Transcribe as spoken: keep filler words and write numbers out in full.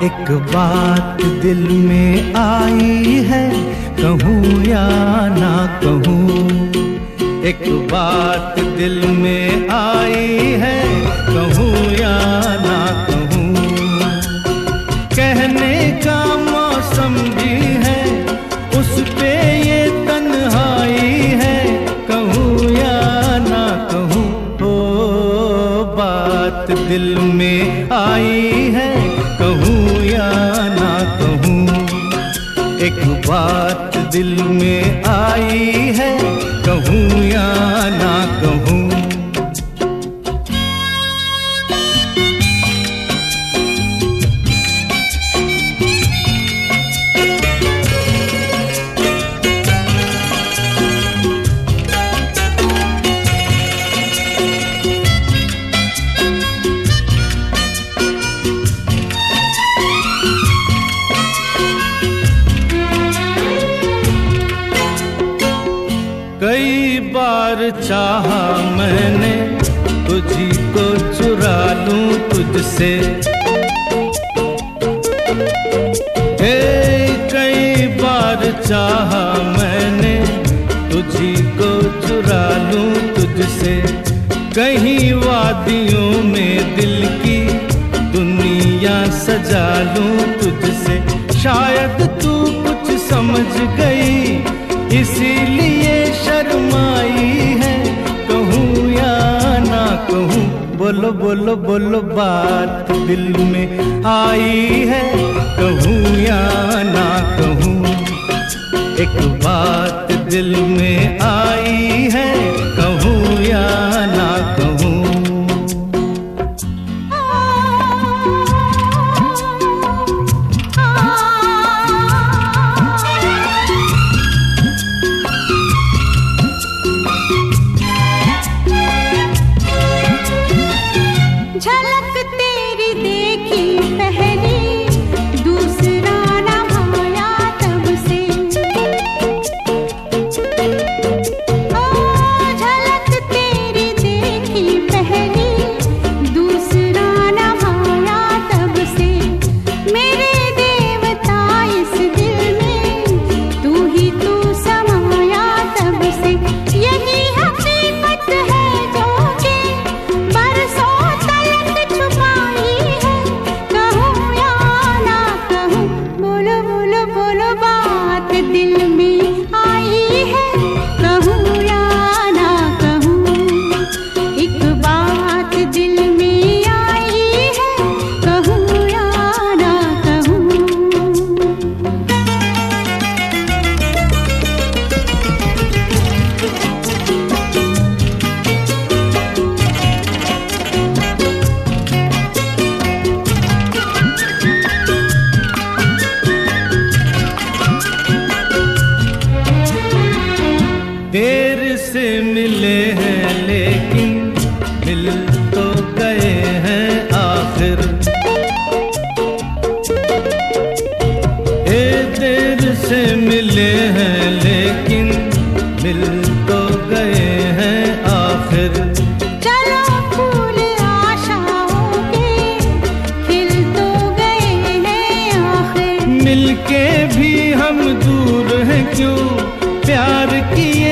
एक बात दिल में आई है, कहूँ या ना कहूँ। एक बात दिल में आई है, कहूँ या ना कहूँ। कहने का मौसम भी है, उस पे ये तन्हाई है, कहूँ या ना कहूँ। ओ बात दिल में आई है, कहूँ या ना कहूँ। एक बात दिल में आई है, कहूँ या ना कहूँ। कई बार चाहा मैंने तुझी को चुरा लूं तुझसे, हे कई बार चाहा मैंने तुझी को चुरा लूं तुझसे। कहीं वादियों में दिल की दुनिया सजा लूं तुझसे। शायद तू कुछ समझ गई इसीलिए शर्माई है, कहूँ या ना कहूँ। बोलो बोलो बोलो बात दिल में आई है, कहूँ या ना कहूँ। एक बात दिल में आई है, कहूँ या ना कहूँ। झलक तेरी देखी पहली, दूसरा न आया तब से। ओ झलक तेरी देखी पहली, दूसरा न आया तब से। मेरे देवता इस दिल में तू ही तू समाया तब से। यही हकीकत है जो कि बरसों दिल में आई है, कहूँ या ना कहूँ। एक बात दिल में आई है, कहूँ या ना कहूँ। देर से मिले हैं लेकिन मिल तो गए हैं आखिर। ए देर से मिले हैं लेकिन मिल तो गए हैं आखिर। चलो फूल आशाओं के खिल तो गए हैं आखिर। मिलके भी हम दूर हैं क्यों, प्यार की